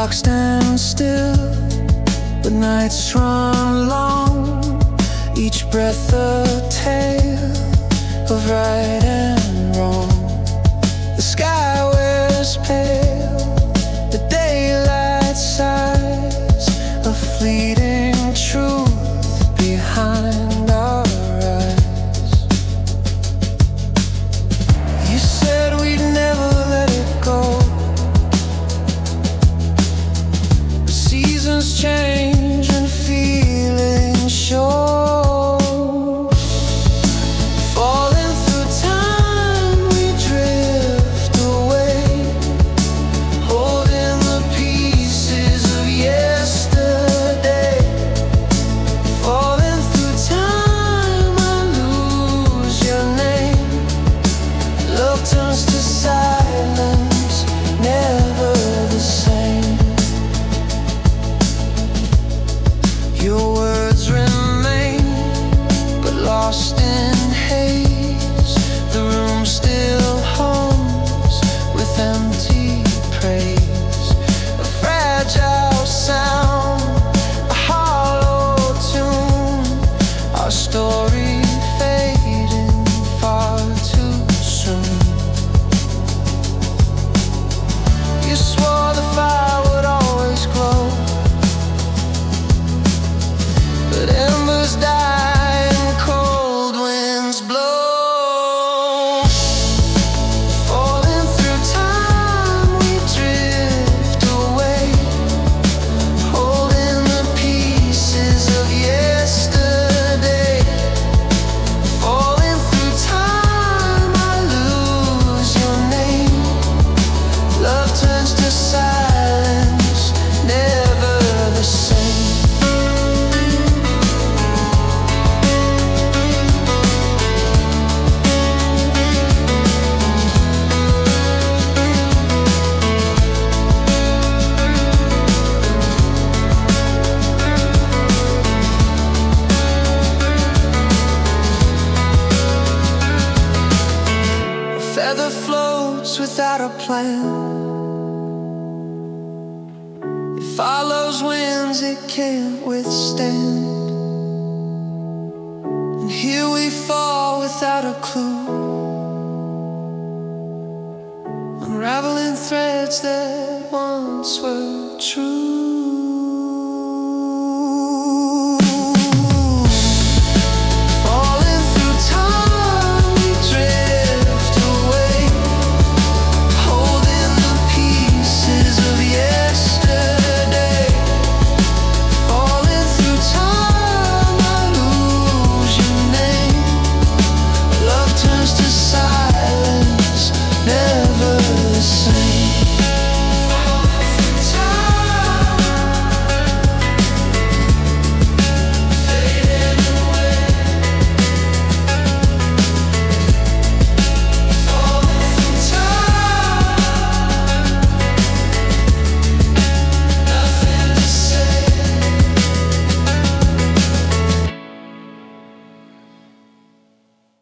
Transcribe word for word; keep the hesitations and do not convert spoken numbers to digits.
clock stands still, the nights run long, each breath a tale of right and wrong. The sky wears pale, the daylight sighs, a fleeting truth behind our eyes. You said we'd never let it go, but seasons change and feelings show. Turns to silence, never the same. Your words remain, but lost in haze. The room still hums with empty praise. A fragile sound, a hollow tune, our story fading far too soon. You swore the fire would always glow, but embers die and cold winds blow. Falling through time, we drift away, holding the pieces of yesterday. Falling through time, I lose your name. Love turns to silence, never the same. A feather floats without a plan. It follows winds it can't withstand. And here we fall without a clue, unraveling threads that once were true.